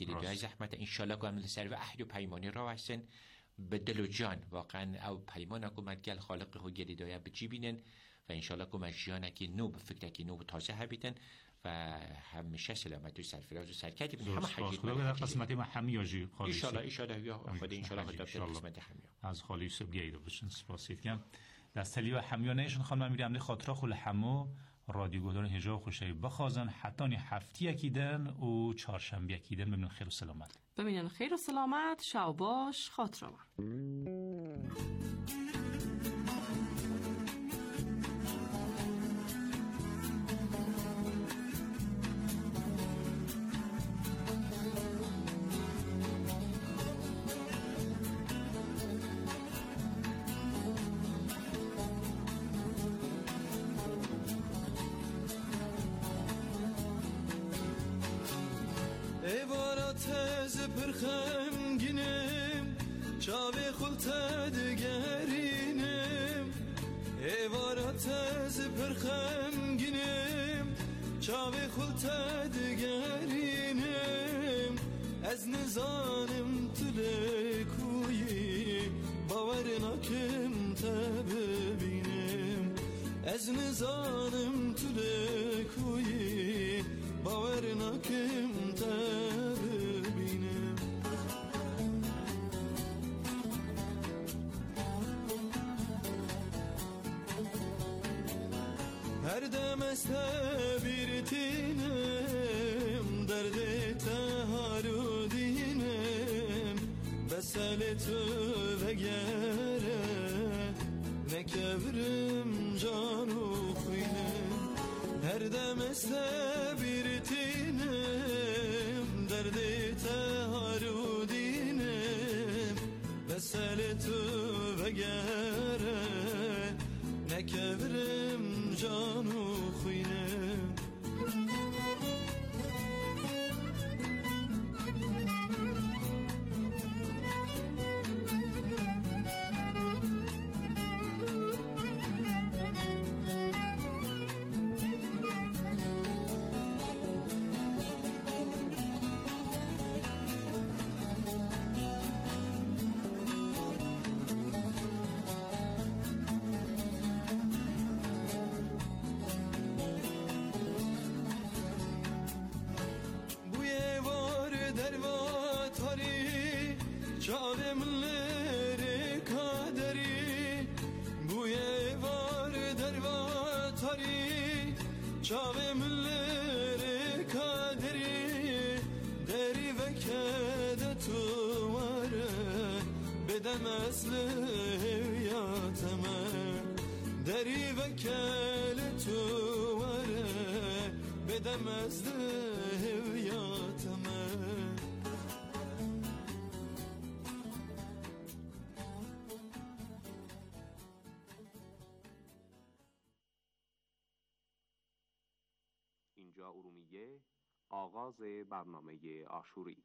گلی زحمت انشالله گامل سر و احد و پیمانی را هستن به دل و جان واقعا او پیمان حکومت گل خالق و گلی دایا بچی بینن و انشالله که جیانه که نو به فکر که نو تازه هبیتن و همیشه سلامت و سرفراز و سرکتی بین همه حجیت خدا در قسمت ما همیاجی خالیس ایشالله یا خدا انشالله خدا در قسمت همیا از خالیس بیایده بشن سپاسید کم دستلی و همیانهشون خانم میرم خاطره خل همو رادیو گودان هجا خوشی بخوازن حتی هفته یکیدن و چهارشنبه یکیدن ببینن خیر و سلامت ببینن خیر و سلامت شب باش خاطره پرخمگینم چاوی خلطه دگرینم ایوارات از پرخمگینم چاوی خلطه دگرینم از نزانم تلکویی باور نکم تببینم از نزانم تلکویی باور نکم تببینم هر دم از تبیرتینم درد تهارو دینم بسال تو وگره نکبرم جانو خوینم هر دم از تبیرتینم درد تهارو دینم بسال تو وگره نکبرم جانو خوینم چاوه ملر کادری دری وکد تو واره بدم اصل هویاتم دری وکل تو واره بدم اصل هویاتم اینجا ارومیه آغاز برنامه عاشوری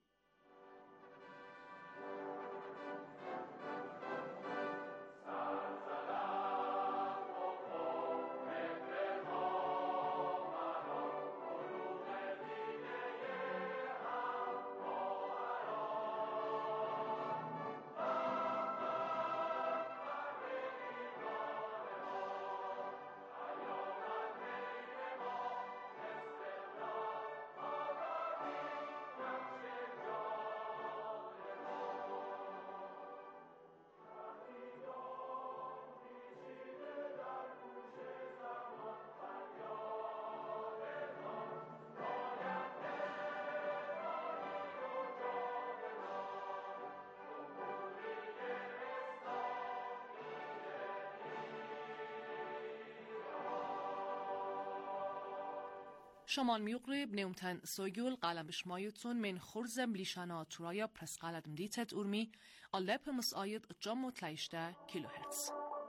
شمال میقرب نمتن سوگل قلم بشمایتون من خرزم لیشانا تورایا پرس قلدم دیتت ارمی علب مساید جام و تلیشته کیلوهرتز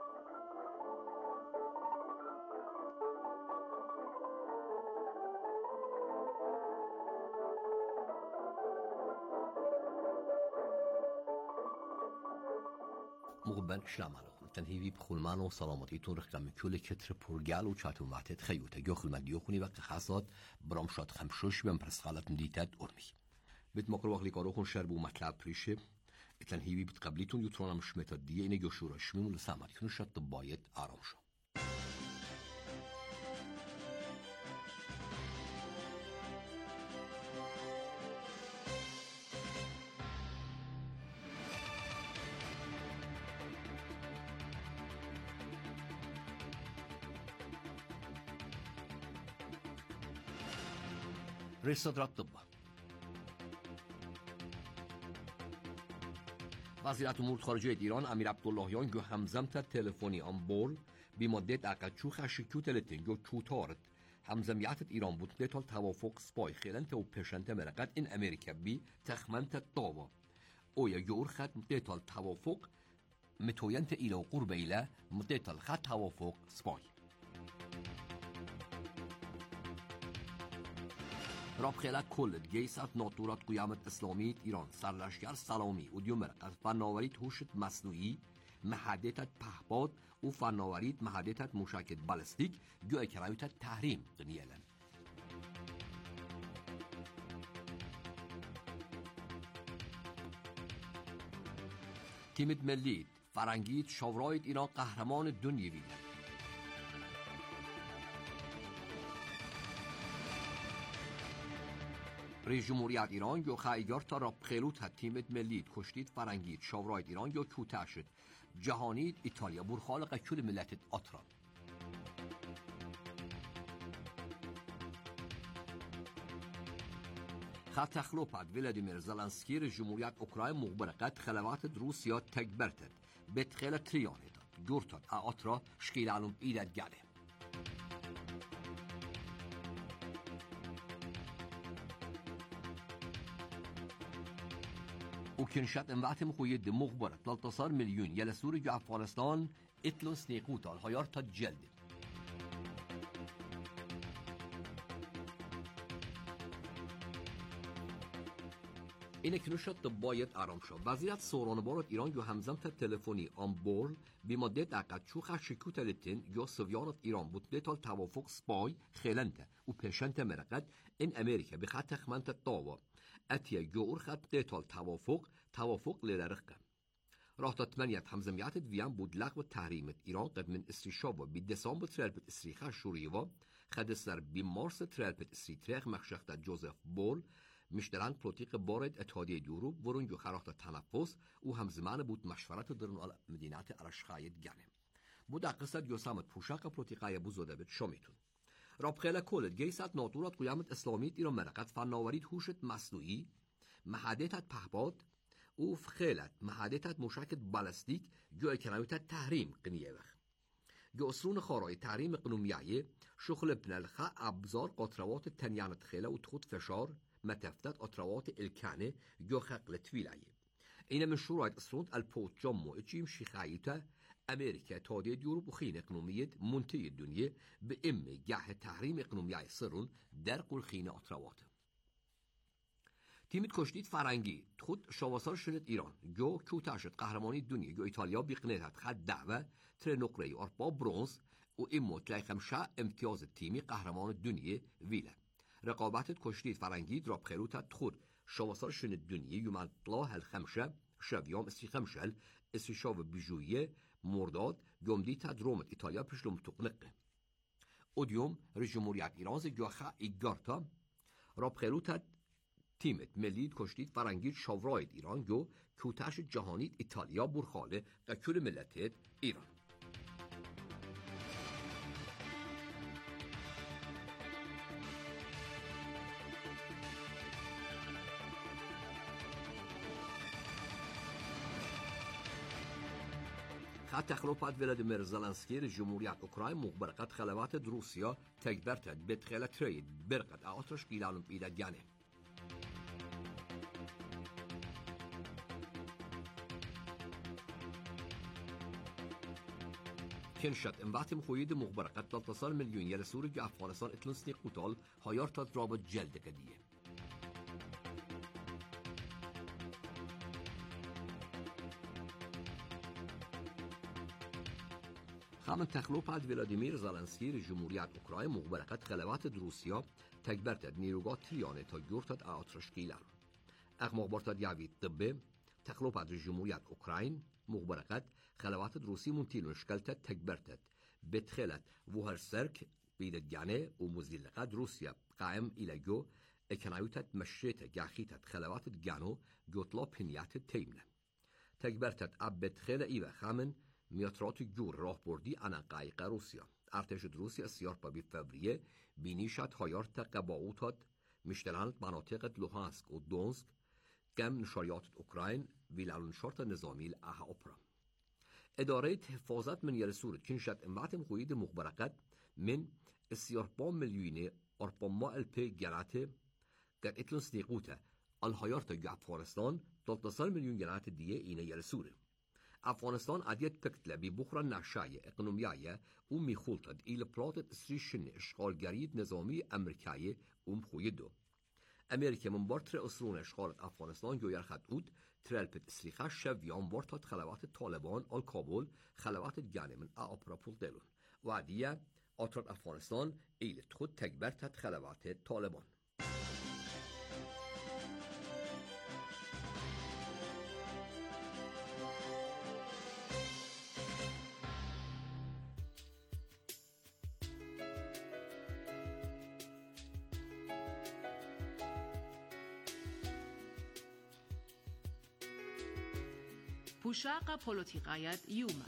مقبل شلام عليكم تنهيبي بخلمان وسلامتيتون رقم كل كتر پرگل و چاتون وقتت خیوته گو خلمت دیو خونی وقت خاصات برامشات خمشوش بهم پرسخالت مدیتت ارمی بتمقر كاروخون شربو مطلب بريشه اتلن هيوي بتقبليتون يوترونم شمتا دي إنه يشورا شميمو لسامريتون شد بايت آرامشو. رئيس صدر الطب وزیر امور خارجه ایران امیر عبداللهیان گو همزمت تلفنی آنبول بیمادت اقل چو خشکیو تلتن گو چوتارت همزمیت ایران بود دتال توافق سپای خیلنت و پشنت مرقت این امریکا بی تخمنت داوا او یا یور خد دتال توافق متوینت ایلا و قرب ایلا دتال خد توافق سپای راب خیلی کل گیسات ناتورات قیامت اسلامی ایران سرلشکر سلامی و دیومر از فناوری هوشت مصنوعی محددت پهپاد و فناوری محددت موشک بالستیک گوی کرایت تحریم دنیالن تیمت ملی فرنگیت شاورایت ایران قهرمان دنیوی رئیس جمهوریت ایران گو خیگر تا راب خیلوت هد تیمت ملیت کشتید فرنگید شاورایت ایران گو کوتاه شد جهانید ایتالیا برخالق کل ملتت آتران خط تخلوپت ولادیمیر زلنسکی رئیس جمهوریت اوکراین مخبرقت خلوات روسیا تکبرتد بتخیل تریانید گورتاد آترا شکیل علم ایلت گله وكنشات انبعت مخويد مخبرة 13 مليون يلا سوري جو افغانستان اتلو سنيقوتا الهيارتا جلد اینه کنوشت طبایت آرام شد وزیرت سورانبارات ایران جو همزمت تلفنی آنبول بیمادت اقد چوخ شکوت لتن جو سویانت ایران بود تال توافق سپای خیلنته و پیشنت مرقد این امریکا بخط تخمنت طاوه اتیا جور خط تال توافق لرقه راه تتمنيت همزميات ويان بود لغو تحريم إيران قد من استشابه بدسامبر ترالبت استريخة شوريوه خدستر بمارس ترالبت استريتريخ مخشخت جوزيف بول مشتران بروتيق بارد اتحادية يوروب ورون جو خراخت تنفس و همزمان بود مشورت درن مدينات ارشخايت گنه بود قصد يوسامت پوشاق بروتيقايا بوزوده بد شاميتون رابخيلا كولد جيسات ناطورات قيامت اسلاميت إيران مرقت فناوريت هوشت مصنوعي محددت پهباد و خیلت محددت موشک بالستیک جو اکنایت تحریم قنیه وخ جو اسرون خارای تحریم قنومیه شخل بنلخه ابزار قطروات تنیانت خیله و تخود فشار متفتت قطروات الکنه جو خقلت ویلایه اینه من شروعات اسرون الپوت جمو اچیم شیخاییتا امریکا تادیه دیوروب و خین اقنومیت منتی دنیه به امه گه تحریم اقنومیه سرون در قل خین قطروات تیمت کشتید فرنگی خود شواسار شنید ایران جو کوتاه شد قهرمانی دنیا جو ایتالیا بیقنیت خد دعوه تر نقره اربا برونز و ایموت لیخمشه امتیاز تیمی قهرمان دنیا ویله رقابتت کشتید فرنگی دراب خیروتت خود شواسار شنید دنیا یوم طلاه الخمشه شویام اسی خمشل اسی شاو بیجویه مرداد گمدی تدرومت ایتالیا پشلوم تقنقه اودیوم رئیس جمهوریت ایران جوخه ایگارتا راب خیروتت تیمت ملید کشتید فرنگید شاوراید ایران گو کوتاش جهانید ایتالیا برخاله قکل ملتت ایران خط تخلوپات ولادیمیر زلنسکی رئیس جمهوریت اوکراین مخبرقت خلوات روسیا تکبرتد بتخیل ترید برقت آترش گیلانم ایده گنه كنشت انبعت مخويد مخبرقت 13 مليون يلا سوري جو افغانستان اتلنسني قتال هايار تضرب جلد كديه خامن تخلوپ از ولادیمیر زلنسکی جمهوریت اوکراین مخبرقت خلوات روسیا تکبرتد نیروگاه تریانه تا گورتد آترشکیلر مخبرات يعبي طبي تخلو بعد جمهورية أوكراين مخبرقت خلوات روسي منتيلون شكلتت تكبرتت بتخلت وهر سرك بيدت جاني ومزيلقات روسيا قائم إلى جو اكنايوتت مشيتة جاخيتت خلوات جانو جوتلا بنيات تيمنة تكبرتت أبت خيلة إيوه خامن ميترات جور راه بردي أنا قايقة روسيا ارتش روسيا سياربا بفبرية بنيشت هايارت قباوتات مشتلانت مناطق لوهانسك و دونسك كم نشريات أوكراين ویلالون شرط نظامی اها اپرا. اداره حفاظت من یلسور کنشت اموات خوید مخبرقت من السياربا مليوني 400 ألف جنات قد اتلون سنيقوتا الهايارتا جو افغانستان 13 مليون جنات ديه اينا يلسور. افغانستان عديد تكتله ببخرة نعشاية اقنومياية وميخولتد إلى بلاتت سريشن اشغالگريد نظامي امريكاية ومخويدو. امریکا من بارتر اسرون اشغال افغانستان گویر خطود ترلپت اسلیخه شویان بارتاد خلوات طالبان آل کابل خلوات گانه من اپراپول دلون و عدیه آتراد افغانستان ایلت خود تکبرتت خلوات طالبان. بوشاق پولوتیقایت یوما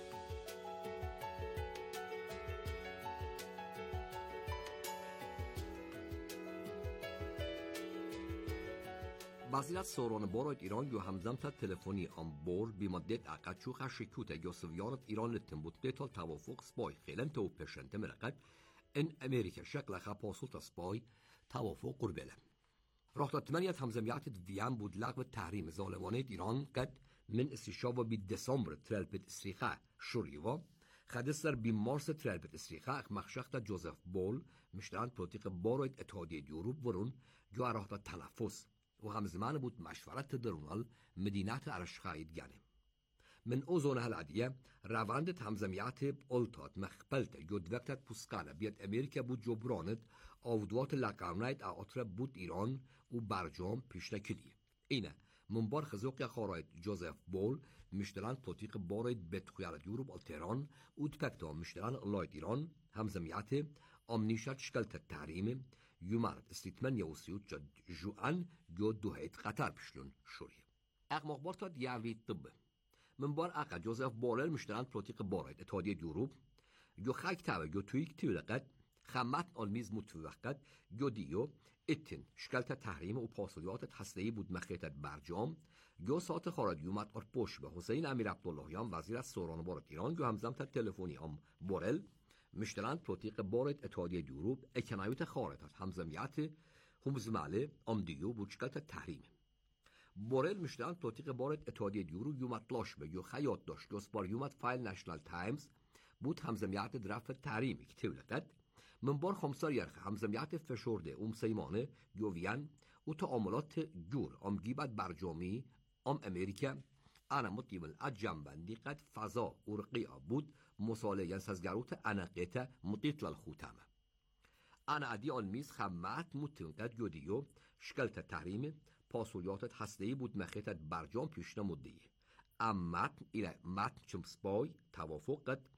وزارت سوران بارد ایران یو همزمت تلفنی آنبور بیمادت اقچو خشکوت یوسفیانت ایران لتن بود دیتال توافق سپای خیلنت و پشنت مرقت ان امریکا شکل خپاسولت سپای توافق قربله. راه 8 همزمیت ویان بود لغو تحریم ظالمانه ایران قد من استشابه بی دسامبر ترلپت اسریخه شوریوا خدستر بی مارس ترلپت اسریخه مخشخت جوزف بول مشتران پروتیق باروید اتحادیه یوروپ ورون جو اراحت تنفس و همزمان بود مشورت درونال مدینات ارشخاید گانه. من اوزون هالعدیه روند همزمیت اولتات مخبلت جد وقتت پوسکانه بیاد امریکا بود جبراند آودوات لقرناید آتره بود ایران و برجام پیشنکلیه. اینه منبار خزوق خاراید جوزف بول مشتلان پلوتیق باراید بتخیارت یوروب التهران و تپکتا مشتلان لاید ایران همزمیت امنیشت شکلت تحریم یومارد استیتمن یوسیوت جد جوان جو دوهیت قطر بشلون شوریه. مخبرات یعوی طب منبار اقا جوزف بول مشتلان پلوتیق باراید اتحادیه یوروب جو خاک تاوه جو تویک تیولقت خمت آلمیز متوقت جو دیو اتن شکلت تحریم و پاسولیات هسته‌ای بود مخیطت برجام گو ساعت خارج یومد ارپوش به حسین امیر عبداللهیان وزیر سوران بارد ایران گو همزمت تلفنی هم بورل مشتلان پروتیق بارد اتحادیه یوروپ اکنایوت خارجت همزمیت همزماله دیو بود شکلت تحریم بورل مشتلان پروتیق بارد اتحادیه یوروپ یومد لاش به گو خیاط داشت گو سپار یومد فایل نشنال تایمز بود همزمیت درفت تحریمی که تولقت منبار خمسار یرخ همزمیت فشرده سیمانه یوویان و تعاملات جور گیبت برجامی امریکا انا مطیبل از جنبندی قد فضا ارقیه بود مساله سزگروت انقیت مطیط للخوتامه انا عدی آن میز خمت متنقد یودیو شکلت تحریم پاسولیات هسته‌ای بود مخیطت برجام پیشنه مدیه اما الى متن چم سپای توافق قد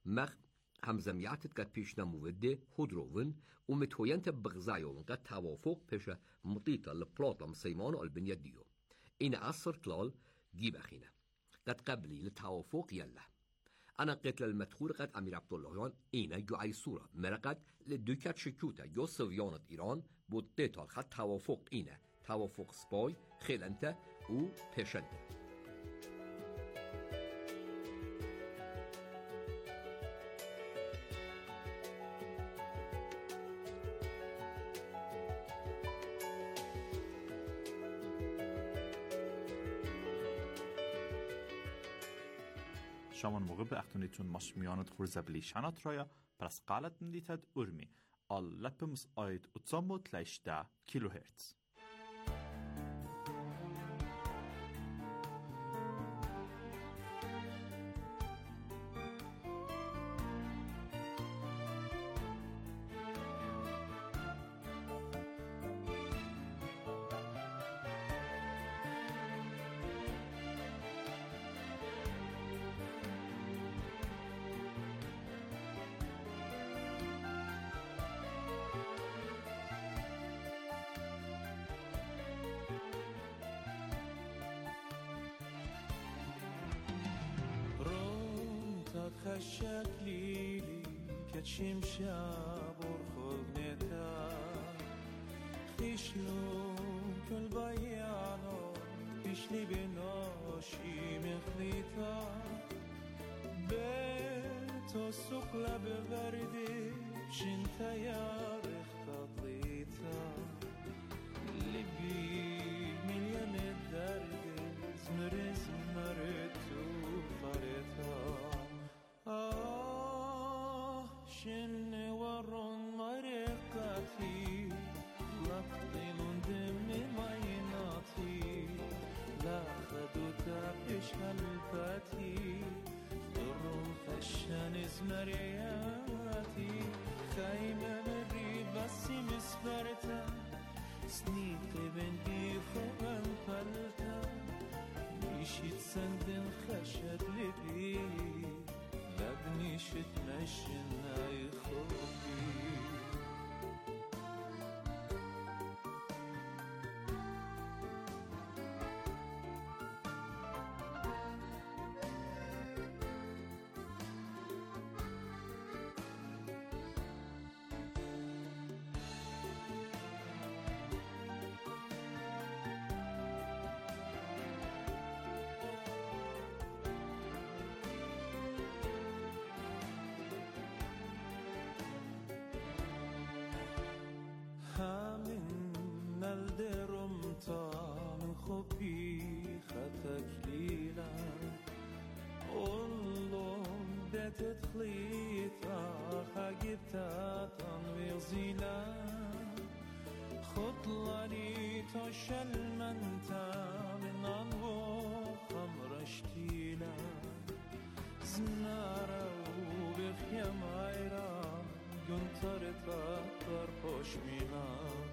همزمیاتت قد پیشنه موده خودروون و متوینت بغزایون قد توافق پیش مطیطه لپلاطم سیمان البنیه دیو این اثر کلال گیبخینه قد قبلی لتوافق یله انا قتل المدخول قد امیر عبداللهیان اینه جو ای صورة مرقد لدوکت شکوته جو سویانت ایران بود دیتال خد توافق اینه توافق سپای خیلنته و پیشنده. شامان موقع به اختونیتون ماشمیانت خورزبلی شنات رایا پرس قالت ندیتد ارمی آل لپمس آید اتزامو تلیشده کیلو هرتز. خشكلي كتشم شابور خلنتا خيشلو كل بيانو بيشلي بناشي مخليتا بيتو سقلا بوردي بشنتا يا رختطليتا لبي مليان الدرد زمر تو فرتا شن ورون مرقتي لقطين دمي مايناتي لا خدو تابش هلباتي ضرون خشان زمرياتي خايمة مري بسي مسبرتا سنيق بندي خوان فلتا ميشيت سندن خشد لبي لبني شت مشنا يخوفي من خوبی خطک لیلا اولم دتت خلیتا خگیتا تنویر زیلا خطلانی تا شلمنتا من آنو خمرشتیلا زنارا و بخیم ایران گنتر تا در خوش میلان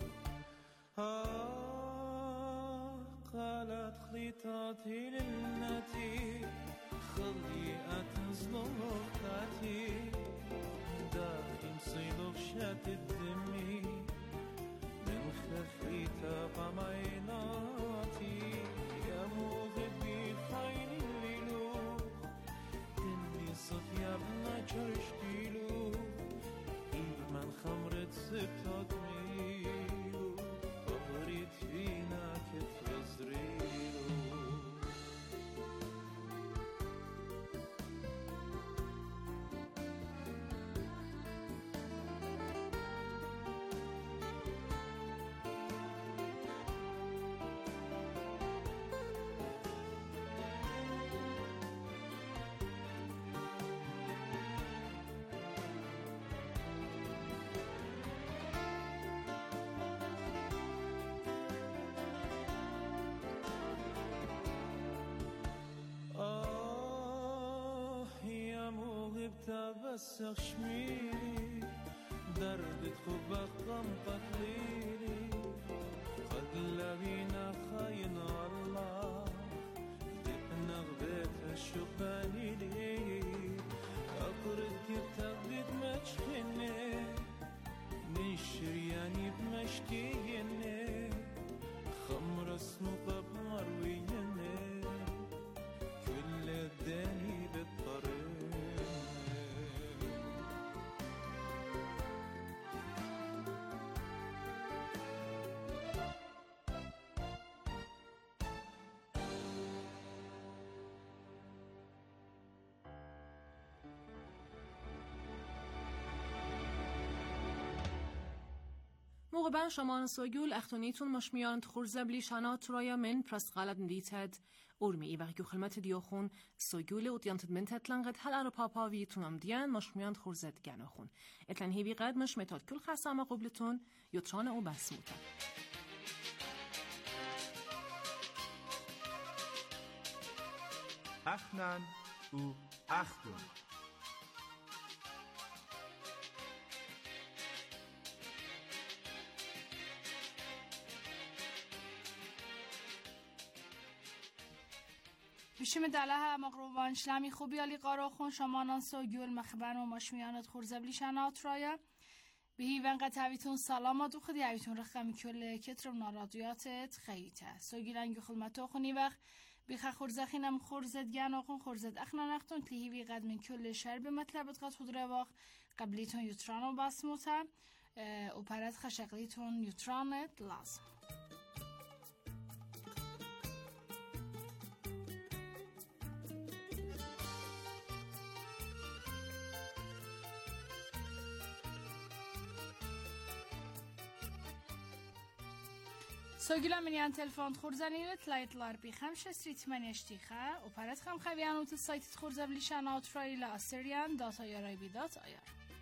قالت خليطاتي للنتي خليئة زلوقاتي داخل مصيلوخ شات الدمي من خخيطة قميناتي يا مغبي خاين الليلوخ دمي صفيا بنا جرشتيلو إيمان خمرت سبتات ميلو بغريت فينا تبسخ شميلي دردت خوبك غمطت ليلي قد لقينا خاين الله دقنا غبيت الشقاني لي أقرد كتابت مجخني نشرياني بمشكيني خمر اسمه قب مرويني كل الدني بالطريق موقبان شمان سوگول اختونیتون مشمیان تخورزه بلیشانا ترایا من پرست غالب ندیتد ارمی ای وقتی خلمت دیوخون سوگول و دیانتد من تطلنقت هل ارو پاپاوی تونم دیان مشمیان تخورزه دیگناخون اتلن هیوی قد مش متاد کل خسامه قبلتون یوتران او بسموتن اخنن او اختون بشم دلها مقروبان شلمی خوبی علی قاراخون شمانان سوگول مخبرن و مشمیانت خورزبلی شنات رایا به هیون قطعویتون سلامات و خودی هیویتون رخمی کل کترم نارادیاتت خییته سوگیلنگی خلمتو خونی وقت بخ خورزخینم خورزد گناخون خورزد اخنا نختون تلیهی قد من کل شهر به مطلبت قد خود رواق قبلیتون یوترانو بسموتا و پرد خشقلیتون یوترانت لازم. سوگلا منیان تلفن خورزانیت لایتلار بی خمسة ستریت منیشتیخه و پرد خم خویانو ت سایت خورزبلیشان آترایی لآستریان داتا یارای بیدات آیار.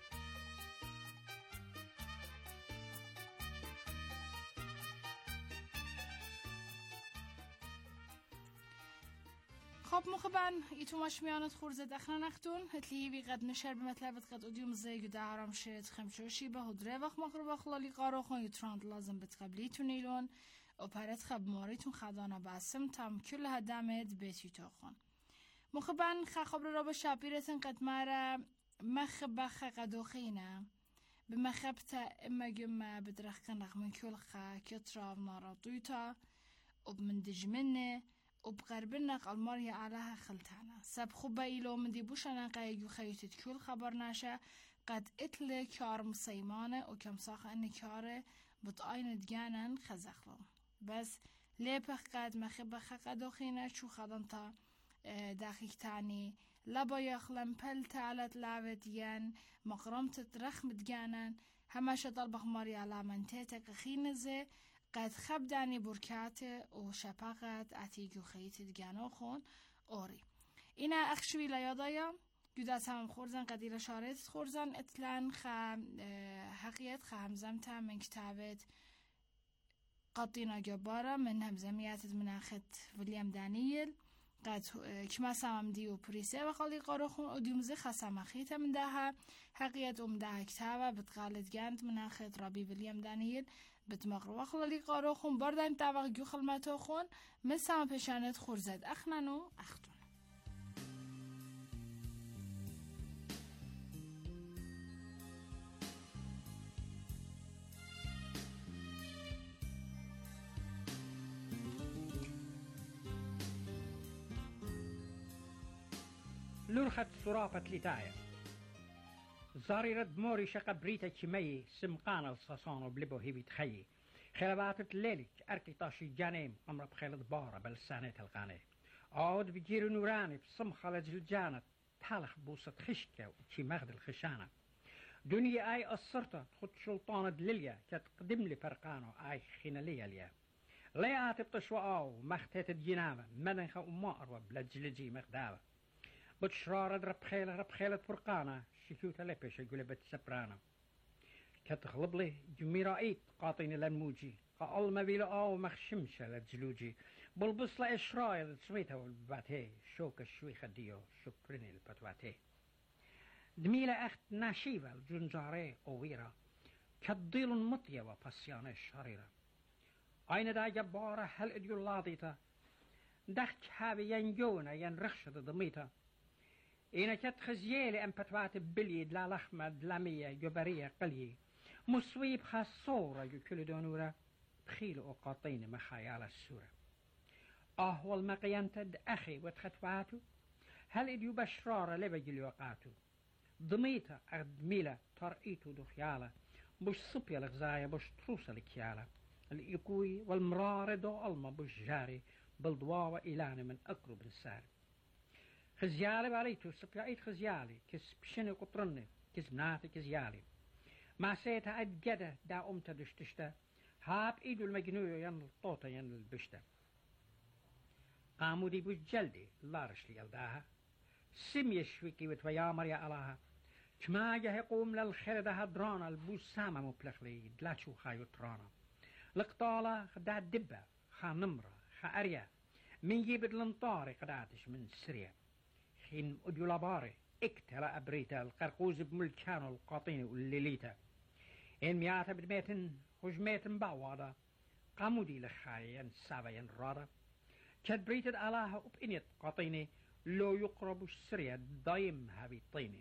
خب مخبن ایتو ماش میانت خورزه دخنا نختون هتلی وی قد نشر بمطلبت قد ادیوم زیگ دا عرام شد خمشوشی به هدره وقت مقرب خلالی قاروخون یوتراند لازم بتقبلیتون ایلون و پرد خب ماریتون خدانا باسم تام کل هدامت بیتیتو خون مخبن خبر را به شابیرتن قد مارا مخبخ قدوخینه بمخبت اما جمع بدرخكن رغم كل خا كتراف نارا طويتا وبمن دجمنه وبقربنا قلماريا علىها خلتانا سب خبا إلو من دي بوشانا قايقو خيوتت كل خبر ناشا قد اتل كار مسيمانه وكم ساخ ان كاره بطاين دجانا خزخلو بس ليبخ قد مخبخ قدوخينا شو خدنتا داخيك تاني لبا يخلم بلت على تلاوت ين مقرمت رخم دجانا هماشا طلبخ ماري على منتيتك خينزه قد خب دانی برکات و شپقت اتیگو خیت دگانو خون اوری اینا اخشوی لیادایا جداس هم خورزن قدیر شارت خورزن اطلان حقیقت همزم تا من کتابت قطینا جبارا من همزمیات مناخت ویلیام دانیل قد کما سام دیو پریسه و خالی قارو خون و دیومزه خسام خیت من ده حقیقت ده کتابه بتقالد گند مناخت رابی ویلیام دانیل بتمقر وخلالی قارو خون بردن طبق جو خلمتو خون مثل پشانت خورزد اخنانو اختون لورخت سرافة لتايا زاري رد موري شقبريتا كمي سمقانا الصصانو بلبو هيبي تخيي خلباتت ليلك أركي طاشي جانيم أمرب خيلت بارا بلسانة الغاني عود بجيرو نوراني بصمخة لجلجانة تالخ بوسة خشكة وكي مغد الخشانة دنيا آي أصرتا خد شلطانة دليليا كتقدم لي فرقانو آي خيناليا ليا لياتي بتشوآو مختيت الجنامة مدنخة أمار وبلجلجي مغداوة بتشرارة رب خيلة فرقانة شكوتا لبش قلبت سبرانا كتغلب لي جميرائيت قاطين للموجي قال ما بيلا او مخشمشة للجلوجي بلبس لا اشراي سميتها والباتي شوك الشويخة ديو شبرني البتواتي دميلة اخت ناشيفة الجنجاري اويرا كالضيل مطية وفاسيانة الشريرة اين دا جبارة هل اديو اللاضيتا دخك هابي ينجونا ينرخشة ضميتا إنا كت خزيالي أم بتوات بليد لا لخمة دلامية جبرية قلية مسويب خاصورة كل دونورة بخيل وقاطين مخيال السورة والمقيان تد أخي وتختواتو هل إديو بشرارة لبجل وقاتو ضميتا أغدميلة ترقيتو دخيالة بش صبيا لغزايا بش تروسة لكيالة الإيقوي والمرار دو ألما بش جاري بالضواوة إلاني من أقرب السار خزيالي باليتو سبيعيت خزيالي كس بشني قطرني كس بناتي كزيالي ما سيتها أدجدة دا أمتا دشتشتا هاب إيدو المجنوية ين الطوطة ين البشتا قامو دي بجلدي لارش لي يلداها سمي الشويكي وتويامر يا ألاها كما يقوم للخير هدرانا البوسامة مبلغلي دلاتشو خايو ترانا لقطالة خدا دبة خا نمرة خا أريا من جيبت لنطاري قداتش من سريا خين أديو لاباري اكتلا أبريتا القرقوز بملكانو القاطيني والليليتا إن مياتا بدميتن خجميتن باوادا قامودي لخايا سابيا رادا كاد بريتد ألاها وبإنيت قاطيني لو يقرب السريا دايم هابي طيني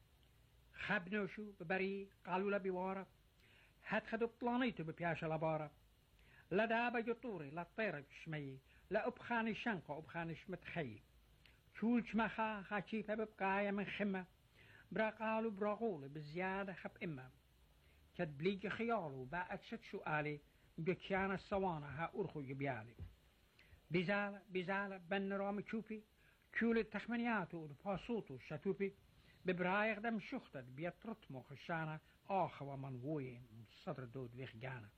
خبنوشو ببري قالوا لبيوارا هاد خدو بطلانيتو ببياشا لبارا لا دابا جطوري لا طيرك شمي لا أبخاني شنقة أبخاني شمتخي شولش مخا خاشيفة ببقايا من خمة براقالو براغولي بزيادة خب إما كد بليج خيالو باقت ست سؤالي بكيانا الصوانة ها أرخو جبيالي بزالة بن رامي تشوبي كول التخمنياتو الفاسوتو شاتوبي ببرايغ دم شختت بيترتمو خشانة آخوا من ووين من صدر دود ويخجانا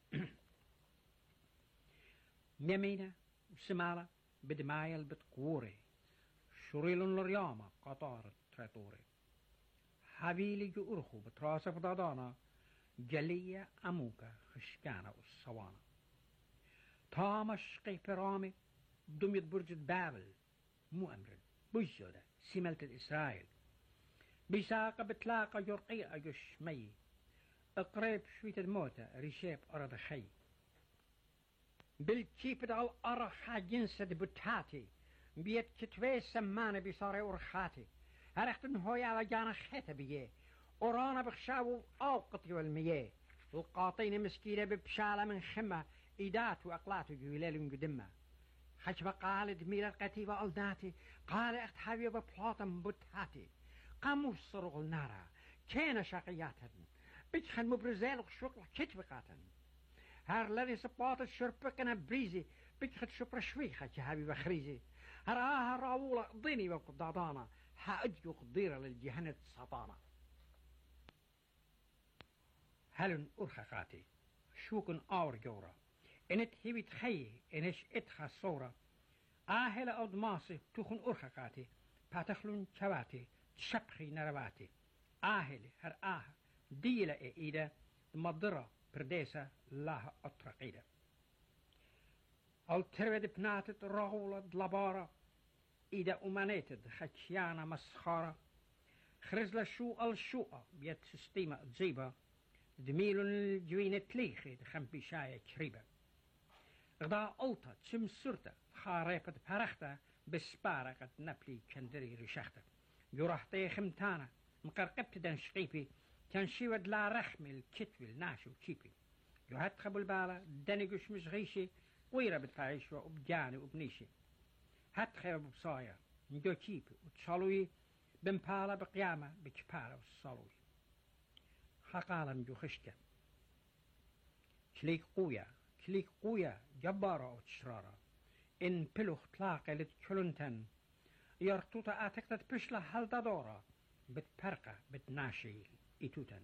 نمينة سمالة بدمايل بتقوري شريلون لرياما قطار تراتوري حبيلي جو أرخو بتراسف دادانا جلية أموكا خشكانا والصوانا تامش قيف رامي دميت برجة بابل مو أمرد بجودة سملت إسرائيل بيساقة بتلاقى جرقية جشمي اقريب شوية الموتى ريشيب أرض خي بالكيب دال أرخا جنسة بتاتي بيت كتوي سمانة بيصاري أرخاتي هرختن هوي على جانا خيطة بيه أورانا بخشاو أوقتي والميه القاطين مسكينة ببشالة من خمة إيدات وأقلات وجويلال قدمة خشبة قال دمير القتيبة ألداتي قال اخت حبيبة بلاطم بتاتي قاموس صرغ النارا كينا شاقياتا بيتخن مبرزال وشوق كتبقاتا هار لاني سباط الشربكنا بريزي بيتخد شبر شويخة كهابي خريزي هراها راولة ضيني وقضاضانا حاجو قديرة للجهنة سطانا هلن أرخقاتي شوكن آور جورا إنت هيبي تخيي إنش إتخا صورة آهل أود ماسي توخن أرخقاتي باتخلون شواتي تشبخي نرواتي آهل هر ديلة إيدا مضرة برديسة لها أطرقيدة التربد بناتت رغولة دلبارة إيدا أمانيتد خشيانا مسخارة خرزلا شو الشوقة بيت سستيمة تزيبة دميلون الجوينة تليخي دخمبي شاية كريبة غدا ألطة تشمسرتة خاريبة بارختة بسبارة قد نبلي كندري رشختة جرحتي خمتانة مقرقبت دان شقيبي كان شيود لا رخمي الكتوي الناشو كيبي جو هتخبو البالة دانيقوش مشغيشي ويرا بتعيش وبجاني وبنيشي هتخيب بصايا نجو كيبي وتشالوي بمبالة بقيامة بكبالة والصالوي خقالا نجو خشكة كليك قويا جبارة وتشرارة إن بلوخ تلاقي لتكلنتن يرتوطة آتكتت بشلة هالدا دورة بتبرقة بتناشي إتوتن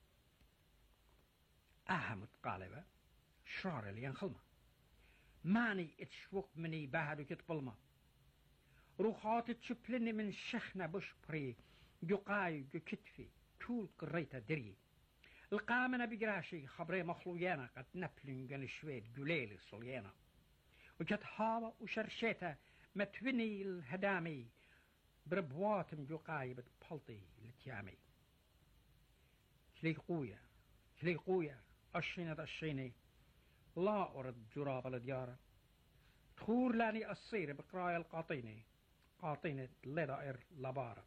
متقالبة شرار اللي ينخلمة ماني اتشوق مني بهدو كتبلمة روخات تشبلني من شخنة بشبري جقاي جو كتفي طول قريتا دري القامنة بقراشي خبري مخلويانا قد نبلن قن شويد جليلي صليانا وجت هاوة وشرشيتا متوني الهدامي بربواتم جقاي بتبلطي لتيامي كلي قويا أشيني لا أرد جراب الديارة تخور لاني أصير بقرايا قاطينة لدائر لبارة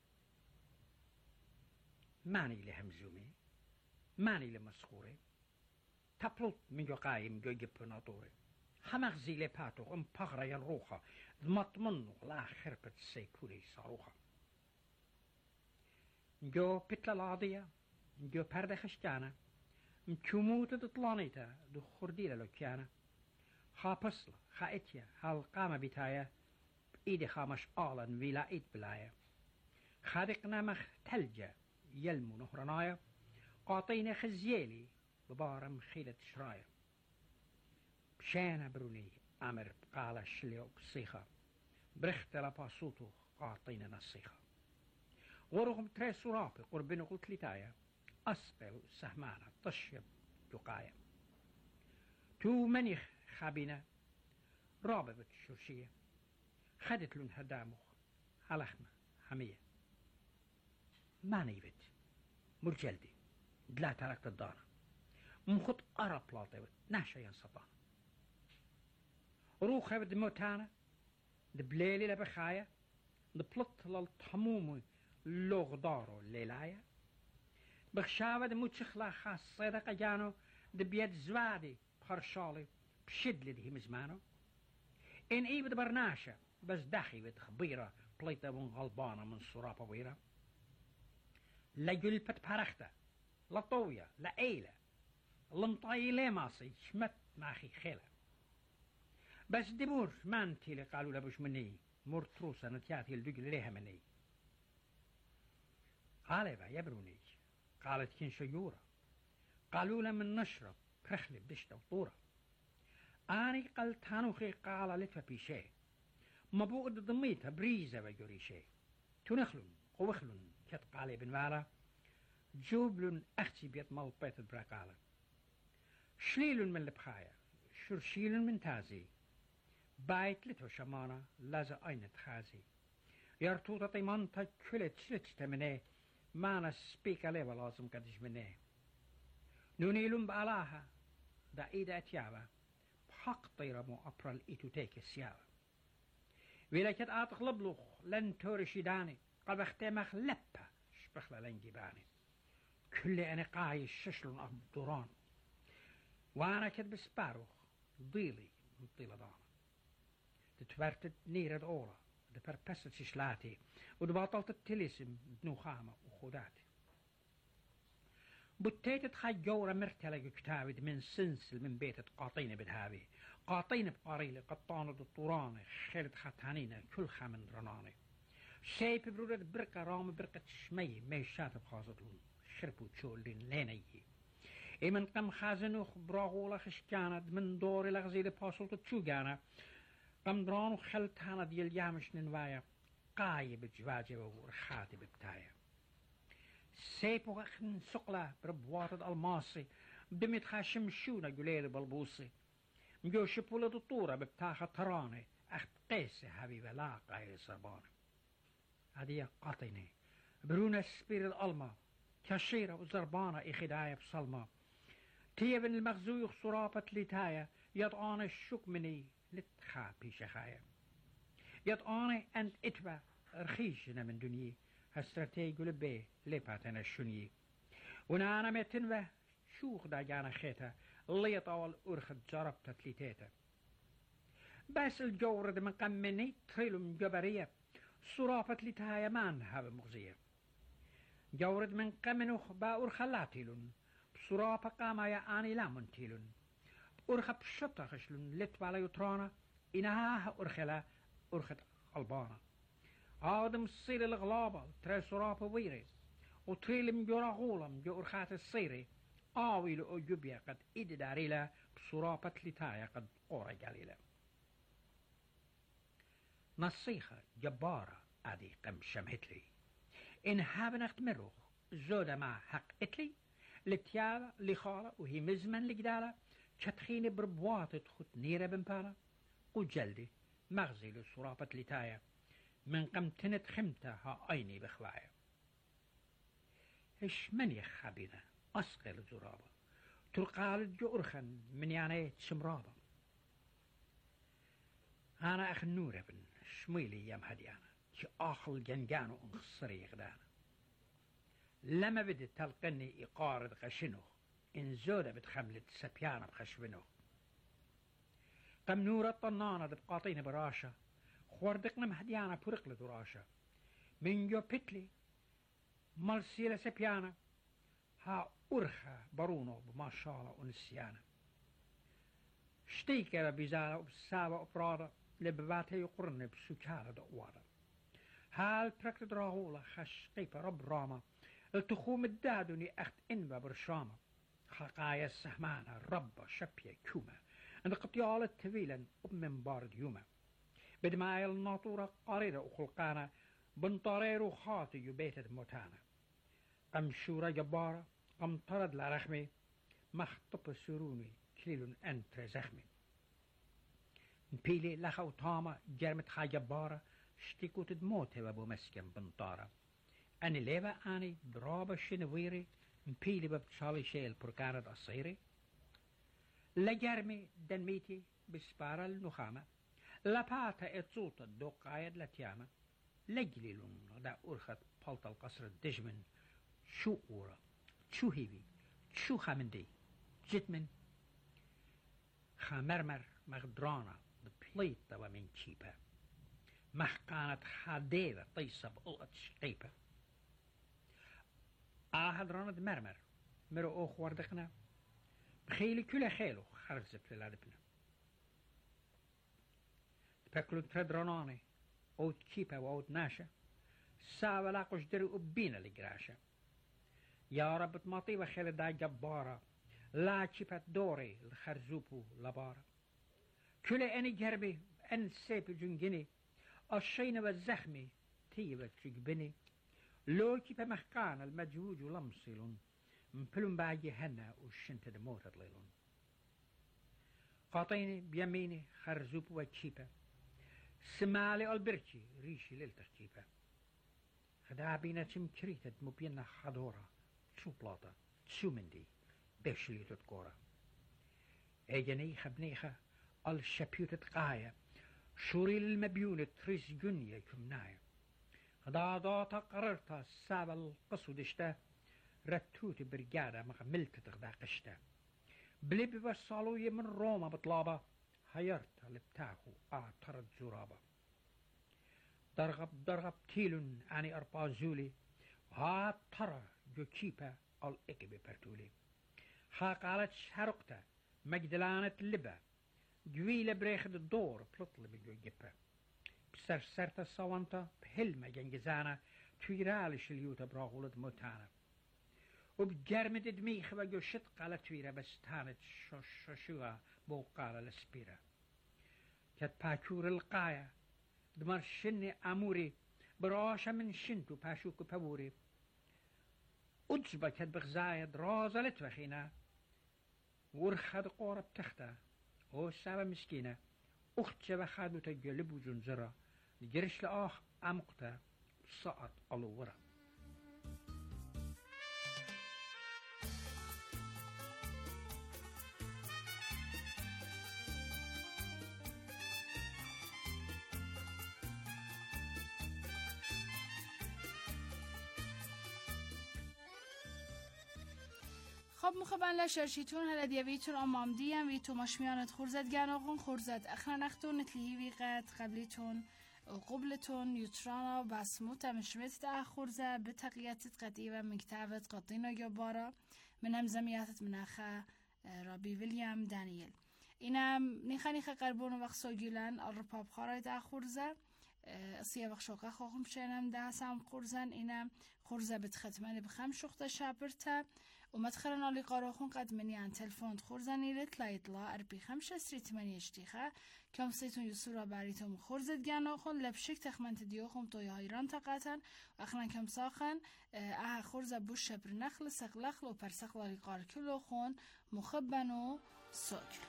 ماني لهمزومي ماني لمسخوري تبلط من جقاي من جو ناطوري خمغزي لباتو ام بغرة ينروخة ضمطمنو لا خربة سيكولي صاروخة جو بتلا لاضية جو برد خشكانة مكوموتة تطلانيتا دو خرديلة لو كيانا خابصلة خائتيا هالقامة بتايا بإيدي خامش آلن ويلا إيد بلايا خادقنا مخ تلجة يلمو نهرنايا قاطينا خزيالي ببارم خيلة شرايا بشانا بروني أمر بقالة شليو بصيخة برخت لباسوتو قاطينا نصيخة ورغم تريسو رابي قربينو قلت لتايا أسقل سهمانا طشب دقايا تو منيخ خابينة راببت شرشية خدت لون هداموخ هلخمة حمية ما نيبت مرجلدي دلا تركت الدار مخط أرى بلاطيوت ناشا ينصطان روخة بدموتانا دبليلي لبخايا دبلط للطموم لغدارو ليلايا بخشاوة دموتشخلا خاص صدق جانو دبيت زوادي بخرشالي بشد لديه مزمانو إن إيه بدبرناشة بس داخي بتخبيرة بليطة من غلبانة من صرافة ويرة لا جلبت بارخته لا طوية لا إيلة لمطاي لي ماسي شمت ماخي خيلة بس دبور ما انتي اللي قالوا لبوش مني مرتروسة نتياتي الدقل ليها مني قال با يبروني قالت كين شيورة قالوا له من نشرب كرخلي بدشتة وطورة آني قلتانوخي قال لتفا بيشي مبوغد ضميتها بريزة وجوري شي تنخلن قوخلن كت قالي بن مالا جوبلن أختي بيت ملبيت البراقالة شليلن من البخايا شرشيلن من تازي بايت لتو شمانة لازا أين تخازي يرتوطة طيمانتا كلت شلت تمني مانا سبيكا ليبا لازم قدش مني نونيلن بألاها دا إيدا أتيابا بحق طيرة مو أبرال إيتو تيك السيابا ويلكت آتغلب لوخ لن تورشي داني قال بختمخ لبا شبخلا لن جيباني كل أنا قاي ششلن أبدوران وانا كد بسباروخ ضيلي ضيلة دانا تتفرتت نيرد أورا دبربست شلاتي ودباطلت التلسم بنوخامة وخوداتي بتيتت خاي جورة مرتلق كتابد من سنسل من بيتت قاطين بدهابي قاطين بقاريلي قطانة الطوراني خيلت خاتانينا كل خامن رناني شايب برودة برقة رام برقة شمي ميشات بخاصتون خربو تشولين ليني من قم خازنوخ براغولا خشكاند من دوري لغزيد باسلت تشوغانا قم درانو خلتانا ديال يامش ننوايا قاي بجواجة ورخاتي ببتايا سيبو غخن سقلا بربواتد الماسي بدميت خاشم شونا قليل بالبوسي مجو شبولة الطورة ببتاخة تراني اخت قيسي حبيبة لا قاي سرباني هذه قاطيني برونا سبير الألما كشيرة وزربانة إخداية بصلمة تيبن المغزوي خصرابة لتايا يطعاني الشك مني لتخابي شخايا يطعاني أنت إتبا رخيشنا من دنيا هسترتي قلبي لباتنا الشنية ونانا متنوه شوخ دا جانا خيتا اللي يطول أرخد جربت تليتيتا بس الجورد من قمني تريلو من جبرية صرافة لتايا مان هذا مغزية جورد من قمنوخ با أرخلاتيلون بصرافة قاما يا آني لا منتيلون أرخب شطة خشلون لتبالا يطرانا إنها أرخلا أرخد قلبانا آدم الصير الغلابة ترى صرافة ويري وتريل مجورا غولم جو أرخات الصيري آوي لأجوبيا قد إيد داريلا بصرافة لتايا قد قورا قليلا نصيحة جبارة أدي قم شمهتلي إن هابنخت مروخ زودة مع حق إتلي لتيالة لخالة وهي مزمن لقدالة كتخيني بربواتة خط نيرة بمبالة وجلدي مغزي لصرافة لتايا من قمتنت خمتها عيني بخلايا إش من يخابينا أسقل زرابة ترقال جورخن من يعني تشمرابة أنا أخ نور ابن شميلي يم هديانا كي آخل جنجانو انخصري غدانا لما بدت تلقني إقارد غشنوخ إن زودة بتخملت سبيانا بخشبنوخ قم نورة طنانة بقاطين براشة خوردقنا مهديانا برقل دراشة من جو بتلي مالسيلة سبيانا ها أرخى برونو بما شاء الله ونسيانا شتيكة بزارة وبسابة وبرادة لبباتي يقرن بسكالة دقوارة هال بركت دراغولة خش قيبة رب راما التخوم الدادوني أخت إنبا برشامة خلقايا السهمانة ربا شبية كومة عند قطيالة طويلا ومن بارد يومة بدماء الناطورة قريرة وخلقانة بنطرير وخاطي يبيتت موتانا قمشورة جبارة قمطرد لرخمي مخطب سروني كليل أنت زخمي مبيلي لخو طامة جرمت خا جبارة شتيكو تدموتي وابو مسكن بنطارة أني ليبا أني برابة شنويري مبيلي ببتشالي شيل بركارد أصيري لجرمي دنميتي بسبارة النخامة لباتا اتسوطة دوقايد لتيامة لجليلون دا أرخت بلطة القصر الدجمن شو أورا شو هيبي شو خامندي جتمن خامرمر مغدرانا طليطة ومن كيبة محقانة حديدة طيسة بقلقة شقيبة آهد راند مرمر مرو أخ وردقنا بخيلي كل خيلو خرزب للعدبنا تبكلو تردراناني أوت كيبة وأوت ناشا ساوى لاقوش دري أبينا لقراشا يا رب تماطي وخيل دا جبارة لا كيبة دوري الخرزوبو لبارة كل أني جربي أن سيب جنجني الشين والزخمي تيبة تجبني لو كيبة محقان المجهوج لمصيلون مبلون باجي هنا وشنت دموت طليلون قاطيني بيميني خرزوب وكيبة سمالي البرشي ريشي للتخجيبة خدابينا تمكريتة مبينا حضورة تشو بلاطة تشو مندي بيشلي تتكورة اجنيخة بنيخة الشبيوتة قاية شوري المبيونة تريس جنية كمناية خداداتا قررتا سابا القصو دشتا رتوتي برجادة مغملت تغدا قشتا بلبي وصالوية من روما بطلابة هيرتا لبتاخو آترد زرابة درغب تيلون عني أربازولي ها ترى جو كيبا الإكبي برتولي ها قالت شهرقتا مجدلانة اللبا جويلة بريخد الدور بلطل بجو جيبا بسرسرتا الصوانتا بهلمة جنجزانا تويرالي شليوتا براغولد موتانا وبجرمة دميخ وجو شتق على تويرا بستانت شوشوها بوقالة لسبيرا كت باكور القاية دمر شني أموري براشا من شنتو باشوكو بابوري أجبا كت بغزايد رازة لتوخينا ورخد قورب تختا هو السابة مسكينة أخت شبه خادو تجلب وجنزرة جرش لآخ أمقتا سقط ألورا خب مخبن لشرشیتون هلا دیویتون امام دیم وی تو مشمیانت خورزد گناغون خورزد اخنا نختون نتلیهی ویقت قبلیتون قبلتون یوترانا بسموت مشمت تا خورزه به تقییتت قطعی و مکتبت قطعینا یا بارا من هم زمیاتت مناخه رابی ویلیام دانیل اینم نیخه قربون وقت سوگیلن الرپاب خارای تا خورزه سیه وقت شوکه خوخم شنم ده سام خورزن اینم خورزه بتختمنی بخم شوخته شابرته ومدخل نالي قاروخون قد مني عن تلفون خورزاني لتلايت لا أربي 5 3 اشتيخة كم سيتون يسورا باريتهم خورزت جانوخون لبشك تخمنت ديوخم توي هايران تقاتن وأخنا كم ساخن خورزة بوش شبر نخل سقلخل و پرسقلالي قاركلوخون مخبنو سوكل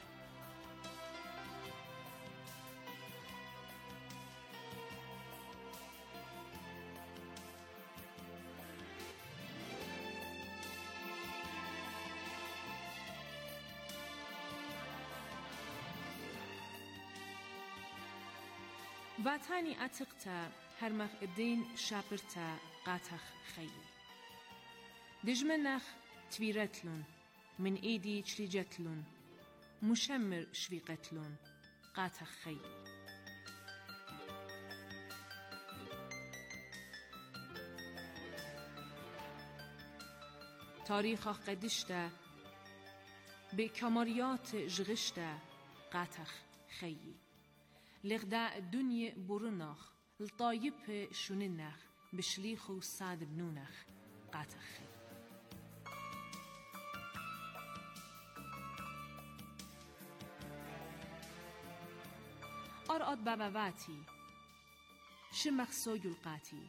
واتاني أتقتا هرمخ الدين شابرتا قاتخ خيي دجمنخ تويرتلون من ايدي تشليجتلون مشمر شويقتلون قاتخ خيي تاريخ قدشتا بكماريات جغشتا قاتخ خيي لغداء الدنيا برنخ الطايب شننخ بشليخ وساد بنونخ قاتخ أرقد بابواتي شمخ سوي القاتي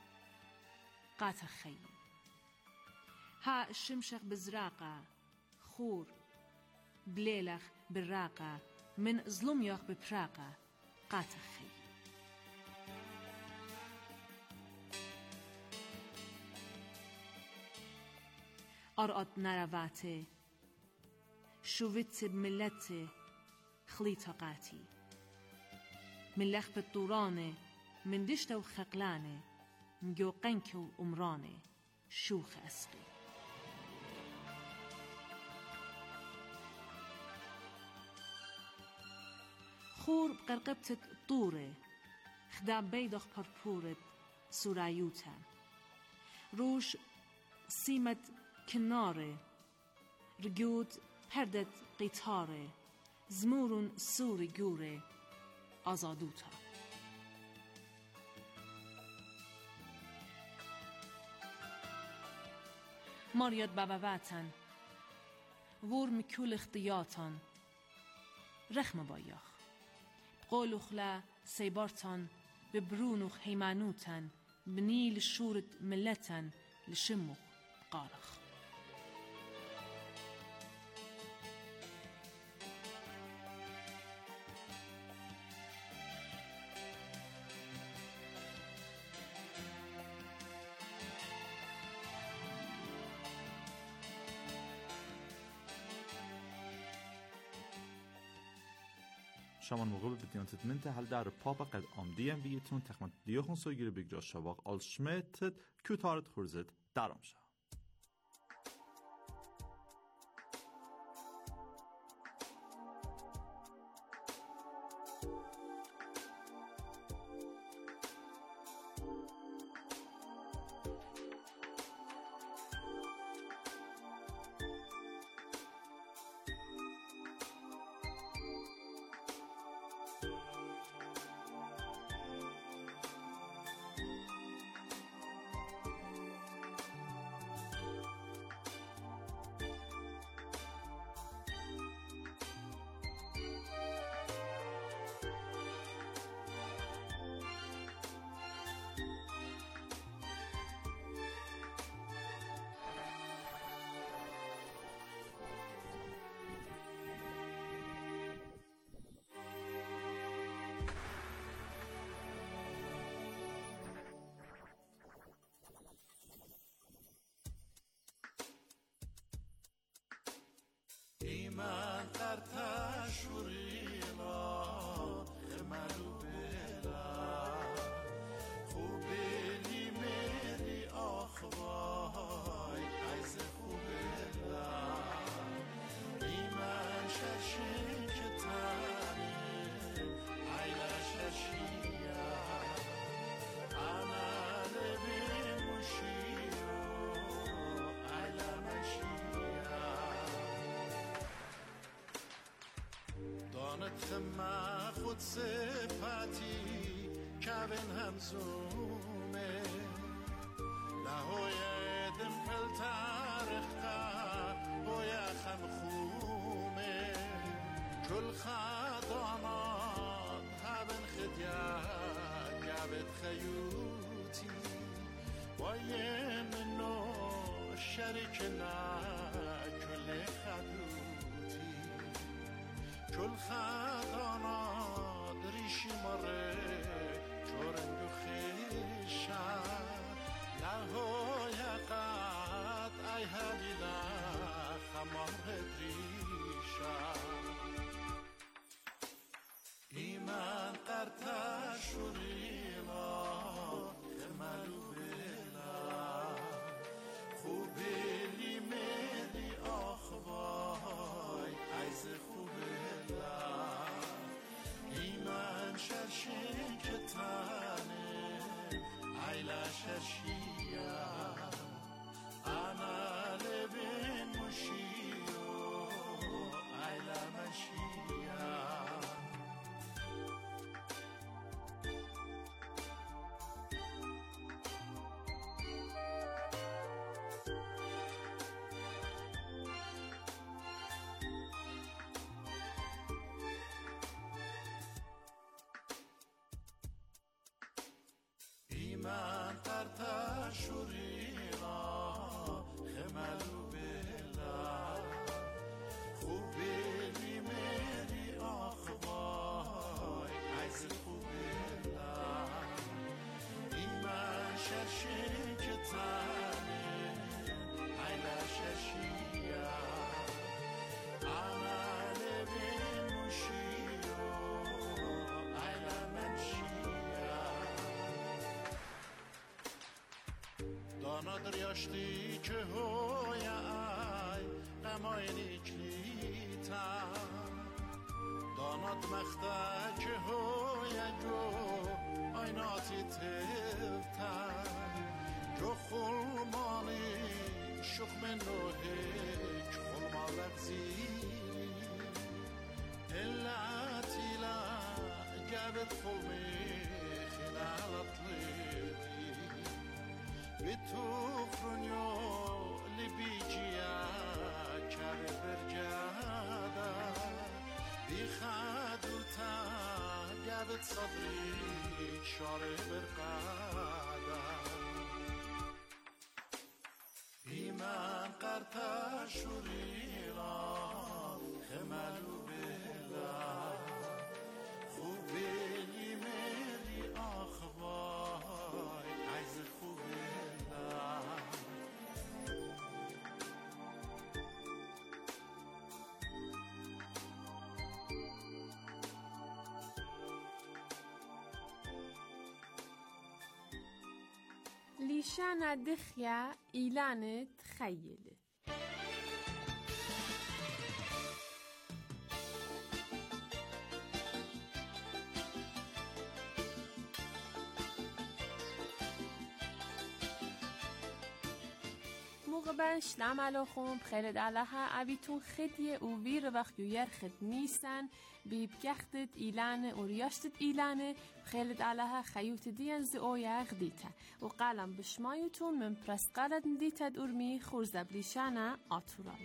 قاتخي ها الشمشخ بزراقة خور بليلخ بالراقة من ظلم يخ ببراقة قاتخي أرقد نرواتي شوفت بملتي خليطة قاتي من لخ بالطوراني من دشتة وخقلاني مجو قنك وأمراني شوخ أسقي خور قرقبت طوره خدام بيدخ پرپورت سورایوتا روش سیمت کناره رگود پردت قیتاره زمورون سوری گوره آزادوتا ماریاد بابواتن وور مکول اختیاتان رخم بایاخ قولوخلا سیبارتان ببرونوخ هیمانوتن بنیل شورت ملتن لشموخ قارخ شما موقع بدیانت منته هل در پاپا قد آمدیم بیتون تخمت دیوخون سوگیر بگجا شواق آل شمیتت کیوتارت خورزد درام شا. ایمان قرطش وریلا خمالو بلا خوبی میری آخوای عیز خوبلا ایمان ششی کتانی عیلا ششیا انا لبی مشیو عیلا مشیا دانت خما خود سپاتی کابن همزومه لهوی دم پل تارختا بویا خم خومه کل خدانات هبن خدیا گابت خیوتی وای منو شریکنا کل خدوتی کل خدانات ریشی مره چورنگو خیشا لهوی قد ای هلیلا خمار ریشا ایمان قرطش وریلا خمالو بلا خوبی میری آخوای عیز خوبلا ایمان شرشی کتانه عیلا شرشیا انا لبین مشیو عیلا مشیا ایمان قرطش وریلا خمالو بلا خوبی میری آخوای عیز خوبلا ایمان شرشی کتانه عیلا شرشیا انا لبین مشیو عیلا منشیا دانا دریاشتی که هویا ای قماینی کلیتا دانات مختک هویگو آیناتی تلتن جو خلمانی شخم نوهک خلمالت زیری اللاتي لا جابت خلمي خلالت ليدي بتوفرنيو لبيجيا كاري برجادا بخادوتا جابت صدري شاري برقادا إيمان قرطا شوريرا خمالو خوبی میری آخبار عیز خوبی لیشان دخیا ایلان تخیل موقع شلام علیکم بخیر دلها عبیتون خدیه و ویر وقت یویر خد نیستن بیبگختت ایلانه و ریاشتت ایلانه بخیر دلها خیوت دیان زی اویغ دیتا و قلم بشمایتون من پرس قلد ندیتد ارمی خورزبلیشانه آتورانه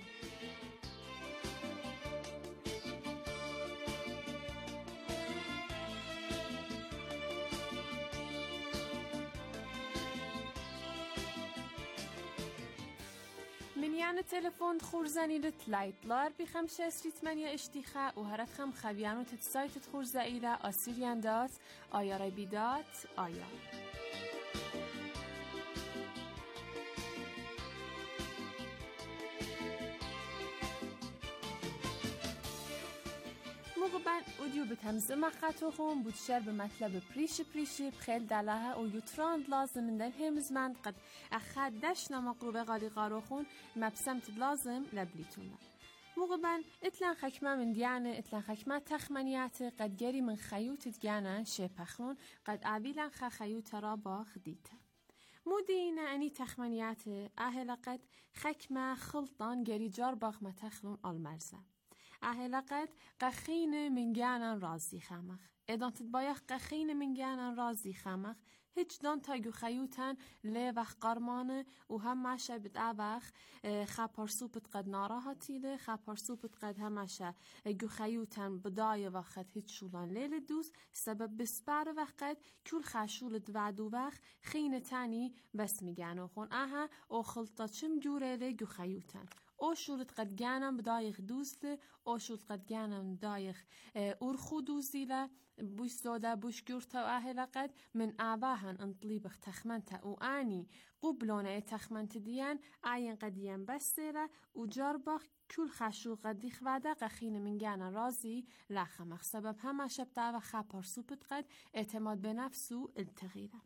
منیان تلفن خورزانی لت لایتلار بخمسه استریتمنیا اشتیخه و هرت خم خبیانو تتسایت خورزائیلا آسیریان دات آیا بیدات آیا موقعاً اودیو به تمز مخاطو خون بود شر به مطلب پریش بخیل دلها و یوتراند لازم مندن همزمند قد اخدش نمقروبه غالی قارو خون مبسمت لازم لبلیتونه موقعاً اتلان خکمه من دیانه اتلان خکمه تخمنیات قد گری من خیوت دیانه شپخلون قد عبیلان خیوت را باخ دیته مودينا أني تخمنيات أهلا قد خكمة خلطان جري جار باخ متخلون المرزة أهلا قد قخين من جانا رازي خمخ إذا تتبايخ قخين من جانا رازي خمخ هیچ دان تاگو خیوتن لی وقت قرمانه و هم ماشه بد آبخ خبر سوپت قد ناراحتیله خبر سوپت قد همشه گو خیوتن بدای وقت هیچ شولان لیل دوست سبب بسپار وقت کل خشول دوادو وقت خین تانی بس میگن خون آها او خلطه چم جوره لی گو خیوتن او شولت قد جانم بدایخ دوسته او شولت قد جانم دایخ ارخو دوزیله بوش سودا بوش جورتا أهلا قد من آباهن انطليبخ تخمنتا وآني قبلونه تخمنت ديان آين قديان بسيرا وجربخ كل خشول قد خواده قخين من جانا رازي لخمخ سبب هما شبتا و خبر سوپت قد اعتماد بنفسو التغيره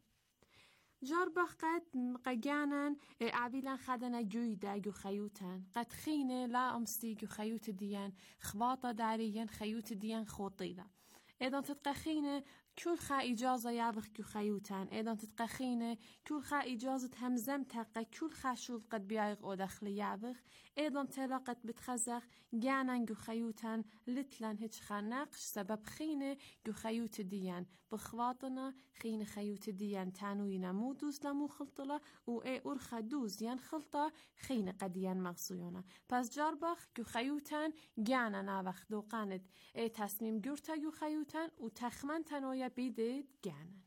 جربخ قد قجانن عبيلان خدنا جويدا جو خيوتان قد خينه لا أمستي جو خيوت ديان خواطة داريان خيوت ديان خوطيلا إذا تتقخينه كل خا إجازة يابخ كل خيوتان إذا تتقخينه كل خا إجازة همزم تقى كل خا شول قد بيايغ أو دخل يابخ إذا تلاقت بتخزخ جانن جو خيوتان لتلن هج خناقش سبب خينه جو خيوت ديان بخواطنا خينه خيوت ديان تانوي نمودوز لمو خلطلا و اي أرخا دوز ين خلطة خينه قديان مغصيونا پس جاربخ جو خيوتان جانن آوخ دوقاند اي تصميم جورتا جو خيوتان و تخمن تنويا بيدد جانن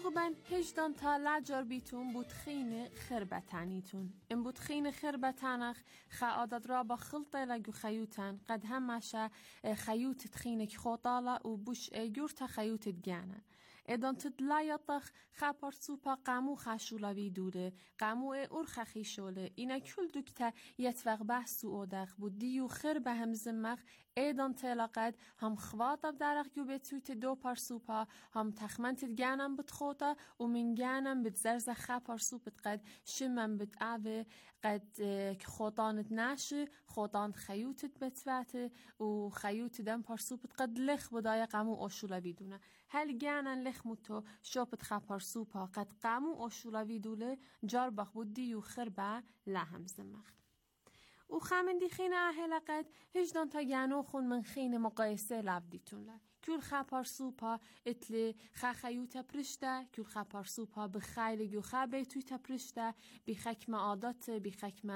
مغبن هجدان تا لجار بیتون بود خین خربتانیتون. این بود خین خربتانخ خعادت را با خلطه لگو خیوتن قد همشه خیوتت خینک خوطاله و بوش ایگورتا خیوتت گانه. ادان تدلایطخ خبر سوپا قامو خشولوی دوره قامو ارخ خیشوله اینا کل دکته یتوق بحث و اودخ بود دیو خر به هم زمخ ادان تلاقد هم خواتب درخ جو بتویت دو پر سوپا هم تخمنت گانم بتخوتا و من گانم بتزرز خبر سوپت قد شمم بتعوه قد خوطانت نشه خوطان خیوتت بتوته و خیوت دم پر سوپت قد لخ بدای قامو اشولوی دونه هل گانن لخموتو شوبت خبر سوپا قد قامو اشولوی دوله جار بخ بود دیو خربه لهم زمخ و خامندی خین اهل قد هجدان تا گانو خون من خین مقایسه لبدیتون لر کل خبر سوپا اتلی خیوتا پرشته کل خبر سوپا بخیل گو خبه توی تا پرشته بی خکم عادت بی خکم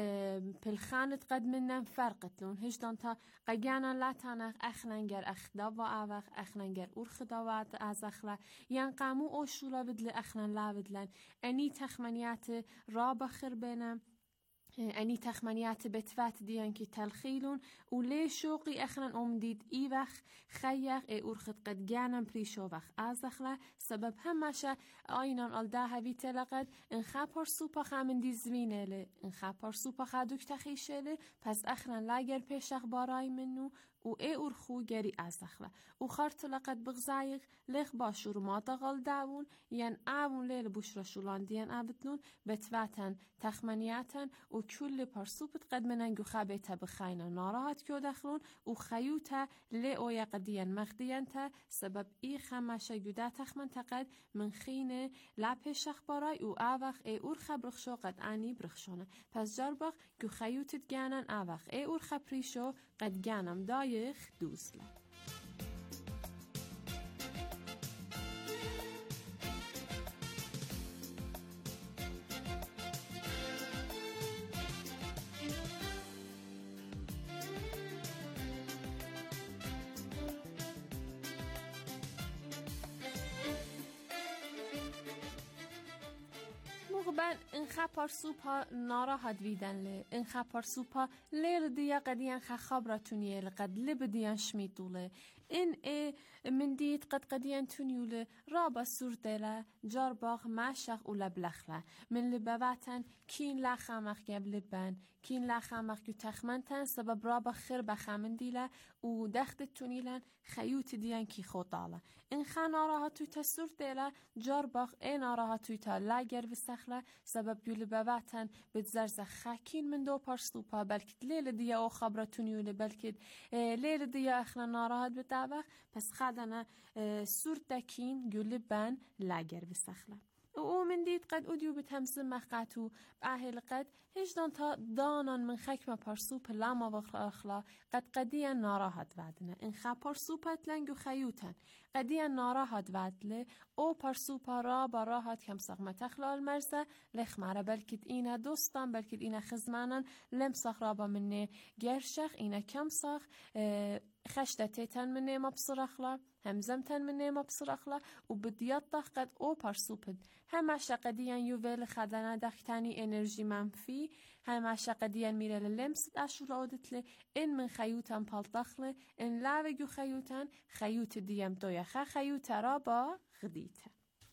پلخانت قد منن فرقتلون هجدان تا قیانا لاتانخ اخننگر اخدا و اوخ اخننگر ارخدا و از اخلا یان قامو او شولا بدل اخنن لا بدلن انی تخمنیات را بخر بینم انی تخمنیات بتوات دیان که تلخیلون و لی شوقی اخرن امدید ای وقت خیق ای ارخد قد گانم پریشو وقت ازخلا سبب همشه آینان الده هوی تلقد ان خبر سوپا خامندی زمینه لی ان خبر سوپا خدوک تخیشه لی پس اخرن لاگر پیش اخبارای منو و ای ارخو گری ازخلا و خارت لقد بغزایق لخ باشور ما تغال داون ین آون لیل بوشرا شولان دیان آبتنون بتواتن تخمنیاتن و کل پرسوبت قد مننگو خابیتا بخاینا ناراحت کیو دخلون و خیوتا لی او یقدیان مخدیان تا سبب ای خمشه گودا تخمن تقد من خینه لپش اخبارای و آوخ ای ارخ برخشو قد آنی برخشونه پس جاربخ گو خیوتت گانن آوخ ای ارخ پریشو قد گانم دایخ دوزله مغبن این خبر سوپا ناراحت ویدن لی این خبر سوپا لیر دیا قدیان خبرتونیه لقد لب دیان شمیتوله این من دید قد قدیان تونیوله رابا سورتله جار باغ ماشخ و لبلخله من لبواتن کین لخمخ گب لبن کین لخمخ جو تخمنتن سبب رابا خیر بخمن دیله و دخت تونیلن خیوت دیان کی خوطاله این خا ناراحتوی تا سورتله جار باغ ای ناراحتوی تا لاگر وسخله سبب جو لبواتن بتزرز خاکین من دو پرسوپا بلکه لیل دیا او خبرتونیوله بلکه لیل دیا اخنا ناراحت بتا پس خدنا سورتكين جلبان لاجر بسخله و من دید قد اودیو بتمس مخقتو اهل قد هجدان تا دانان من خکم پرسوپ لما و اخلا قد قدیان ناراحت ودنه این خب پرسوپت لنگو خیوتن قدیان ناراحت ودله او پرسوپا را با راحت کم سقمت اخلال مرزه لخمره بلکه اینا دوستان بلکه اینا خزمانان لمسخ رابا منه گرشخ اینا کم سخ خشتتيتن من نيمة بصرخلا همزمتن من نيمة بصرخلا وبديطخ قد او پرسوپد هم شقديان يوفيل خدنا دختاني انرژي منفي هم شقديان ميره للمس اشور عودتله ان من خيوتن پالتخله ان لاوگو خيوتن خيوت ديم دويخه خيوت رابا غديته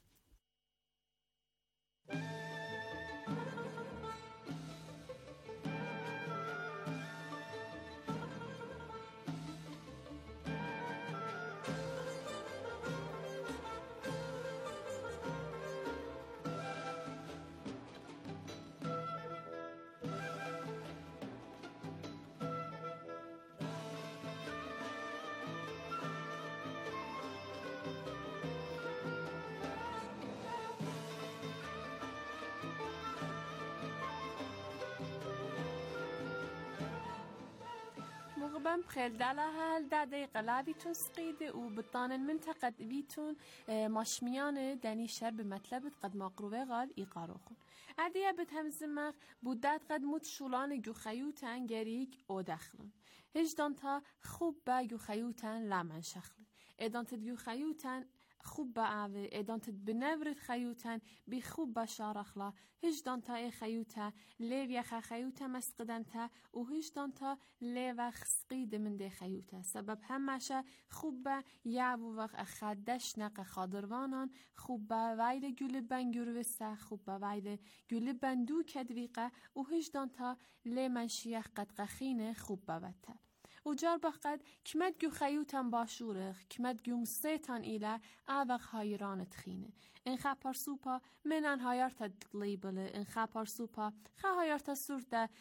مغبن بخيل دالها هل دا دقيقة لابيتون سقيدة وبطان المنطقة بيتون ماشميان داني شر بمطلبت قد مقروبة غال إيقاروخون عدية بتهمزمغ بودات قد موت شولان جو خيوتان جريك او دخلون هجدان تا خوب با جو خيوتان لامن شخل ادان تد جو خيوتان خوب به ادانت بنورد خیوتن بی خوب بشارخلا هیچ دانتا خیوتا لیویا خیوتا مسقدنتا و هیچ دانتا لیو خسقید من ده خیوتا سبب همشه خوب به یعو وقت خدش نق خادروانان خوب به ویل گل بنگروسته خوب به ویل گل بندو کدویقه و هیچ دانتا لی منشیخ قد قخینه خوب بوته و جار بقد کمد گو خیوتن باشورخ کمد گو مستیتان ایله اوغ هایران تخینه این خپار سوپا منن هایارت دلیبله این خپار سوپا هایارت سورده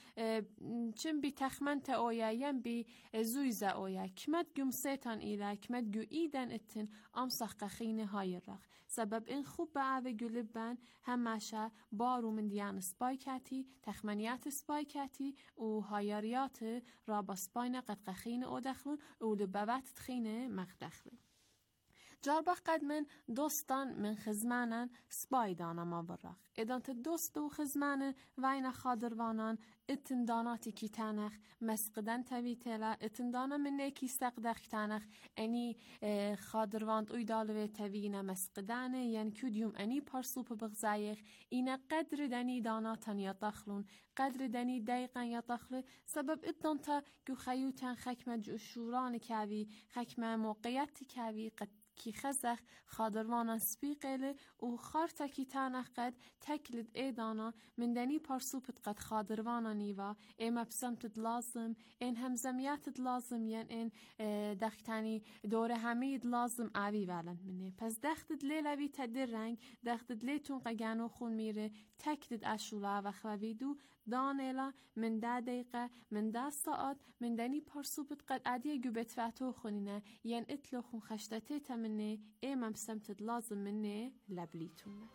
چن بی تخمنت اویا یم بی زویزه اویا کمد گو مستیتان ایله کمد گو ایدن اتن امسخ قخینه هایرخ سبب این خوب به اوه گلبن همشه بارو من دیان سپایکتی تخمنیات سپایکتی و هایاریات را با سپاین قد قخینه او دخلون و لبوات تخینه مخدخلون جار بقد من دوستان من خزمانن سپایدانا ما برخ ادانت دوست و خزمانن وین خادروانان اتنداناتی کی تنخ مسقدن تویتلا اتندانا من نیکی سقدخ تنخ انی خادرواند اویدالوی توینا مسقدانه ین کدیوم انی پرسوپ بغزایخ اینا قدر دنی داناتان یطخلون قدر دنی دقیقا یطخل سبب اتنانتا گو خیوتن خکم جشوران کاوی خکم موقعیت کاوی قد کی خزخ خادروانان سپیقله و خارتا کی تانخ قد تکلد ایدانا من دنی پرسوپت قد خادروانان نیوا اما بسمتت لازم این همزمیاتت لازم ین این دختانی دور همید لازم آوی ولند منه پس دختت لیلوی تدر رنگ دختت لیتون قگانو خون میره تکلد اشولا و خویدو دانیلا من ده دقیقه من ده ساعت من دنی پرسوپت قد عدیه گوبت فاتو خونینه ین اتلو خون خشتته تمنه اما بسمتت لازم منه لبلیتونه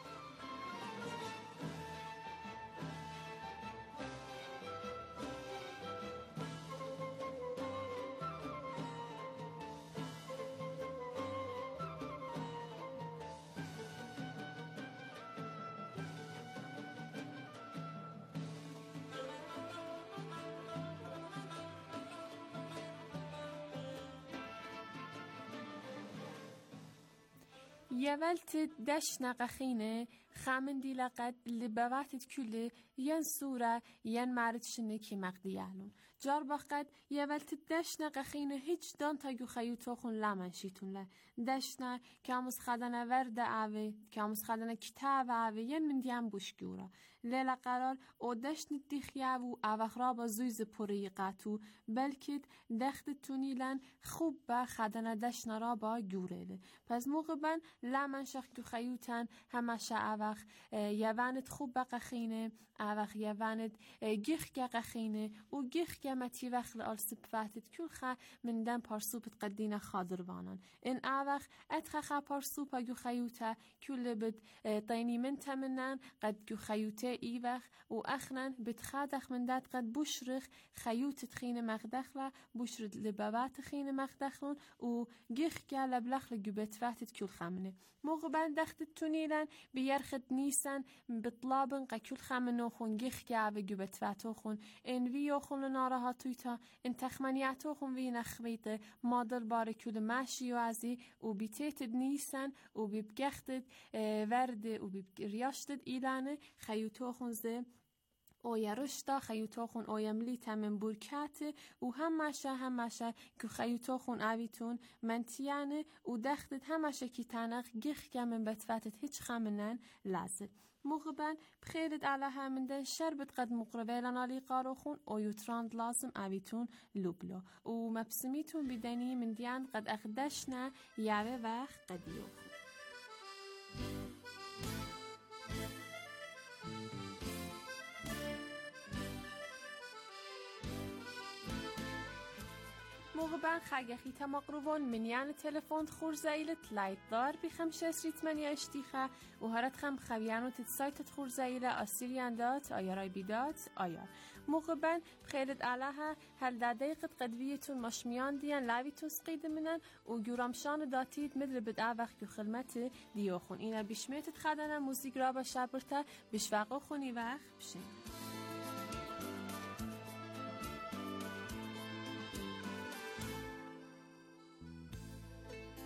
يولت دش نقخينه خامن دي لقد لبواتت كله ين صورة ين معرض شنكي مقديالون جار بقد يولت دش نقخينه هيج دان تاگو خيوتوخون لامنشيتون له دشنا كاموس خدنا ورد عوي كاموس خدنا كتاب عوي ين من ديان بوشگورا لیلا قرار او دشت دیخیاو اوخرا با زویز پریقاتو بلکه دخت تونیلن خوب با خدنا دشنا را با گوره پس موقع بن لمن شخ خیوتن همشه اوخ یوانت خوب بقخینه اوخ یوانت گیخ قخینه و گیخ متی وخل آل سپواتت کلخه من دن پارسوبت قدین خادروانان این اوخ اتخخه پارسوبا گو خیوته کل بد طینی من تمنن قد گو خیوته ایوخ و اخنن بتخادخ من داد قد بشرخ خیوت تخین مخدخله بشرد لبوات تخین مخدخلون و گیخ لبلخ لجبت فاتت كل خامنه موقبان دخت تونيلان بيرخد نيسان بطلابن قكل خامنو خون گيخ كعب جبت فاتو خون ان ويو خون نارها تويتا ان تخمنياتو خون وي نخبيت مادر باركول ماشي وازي و بيتيت نيسان و بيبگختد ورد و بيرياشتد ايلانه خيوتو خون زي اویا رشتا خیوتو خون اویملی تمن برکت و همشه که خیوتو خون اویتون منتیانه و دختت همشه کی تنق گیخ کمن بتفتت هیچ خمنن لازم مغبن بخیرت علا همنده شربت قد مقربه لنالی قارو خون اویوتراند لازم اویتون لوبلو و مبسمیتون بدنی من دیان قد اخدشنا یعوه وقت قدیو موقبان خاگخی تمقروون منیان تلفون خورزایلت لایت دار بخمشش ریتمنی اشتیخه و هرت خم خویانو تت سایتت خورزایله آسیریان دات آیارای بیدات آیار موقبان بخیلت علاها هل دقیقت قدویتون مشمیان دیان لاویتون سقید منن و گورامشان داتید مدر بدعا وقت خلمت دیو خون اینا بشمیتت خدانه موزیک را با شبرتا بشوقو خونی وقت بشین